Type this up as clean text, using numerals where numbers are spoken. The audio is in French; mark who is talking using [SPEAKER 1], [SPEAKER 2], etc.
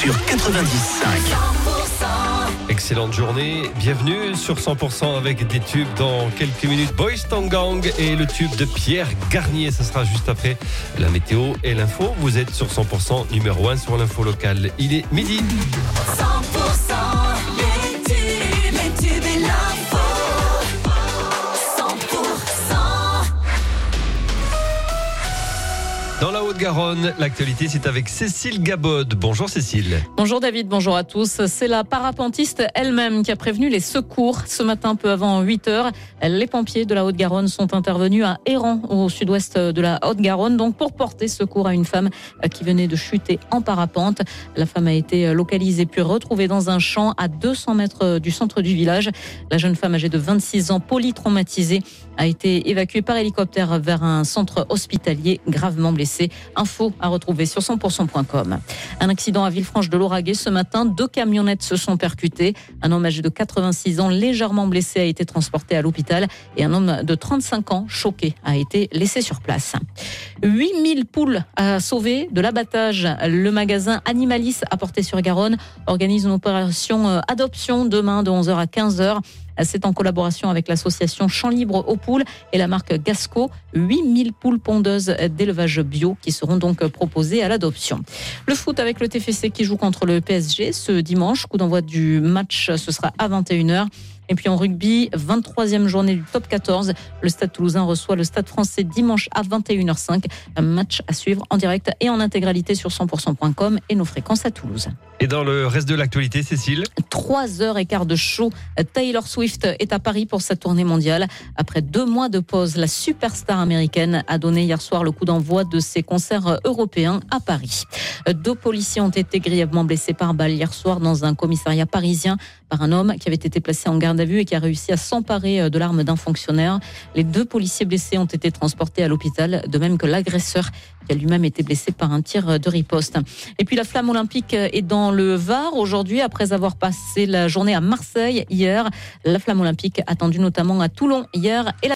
[SPEAKER 1] sur 90.5.
[SPEAKER 2] Excellente journée, bienvenue sur 100% avec des tubes dans quelques minutes. Boys Town Gang et le tube de Pierre Garnier, ça sera juste après la météo et l'info. Vous êtes sur 100% numéro 1 sur l'info locale. Il est midi.
[SPEAKER 3] 100% les tubes et l'info. 100%.
[SPEAKER 2] Dans la Haute-Garonne, l'actualité c'est avec Cécile Gabod. Bonjour Cécile.
[SPEAKER 4] Bonjour David, bonjour à tous. C'est la parapentiste elle-même qui a prévenu les secours. Ce matin, peu avant 8h, les pompiers de la Haute-Garonne sont intervenus à Héran, au sud-ouest de la Haute-Garonne, donc pour porter secours à une femme qui venait de chuter en parapente. La femme a été localisée puis retrouvée dans un champ à 200 mètres du centre du village. La jeune femme âgée de 26 ans, polytraumatisée, a été évacuée par hélicoptère vers un centre hospitalier gravement blessée. Info à retrouver sur 100%.com. Un accident à Villefranche-de-Lauragais ce matin. 2 camionnettes se sont percutées. Un homme âgé de 86 ans, légèrement blessé, a été transporté à l'hôpital et un homme de 35 ans, choqué, a été laissé sur place. 8000 poules à sauver de l'abattage. Le magasin Animalis à Portet-sur-Garonne organise une opération adoption demain de 11h à 15h. C'est en collaboration avec l'association Champs Libres aux Poules et la marque Gasco. 8000 poules pondeuses d'élevage bio qui seront donc proposées à l'adoption. Le foot avec le TFC qui joue contre le PSG ce dimanche. Coup d'envoi du match, ce sera à 21h. Et puis en rugby, 23e journée du top 14. Le Stade Toulousain reçoit le Stade Français dimanche à 21h05. Un match à suivre en direct et en intégralité sur 100%.com et nos fréquences à Toulouse.
[SPEAKER 2] Et dans le reste de l'actualité, Cécile?
[SPEAKER 4] 3h15 de show. Taylor Swift est à Paris pour sa tournée mondiale. Après 2 mois de pause, la superstar américaine a donné hier soir le coup d'envoi de ses concerts européens à Paris. 2 policiers ont été grièvement blessés par balle hier soir dans un commissariat parisien par un homme qui avait été placé en garde à vue et qui a réussi à s'emparer de l'arme d'un fonctionnaire. Les 2 policiers blessés ont été transportés à l'hôpital, de même que l'agresseur qui a lui-même été blessé par un tir de riposte. Et puis la flamme olympique est dans le Var aujourd'hui, après avoir passé la journée à Marseille hier. La flamme olympique attendue notamment à Toulon hier et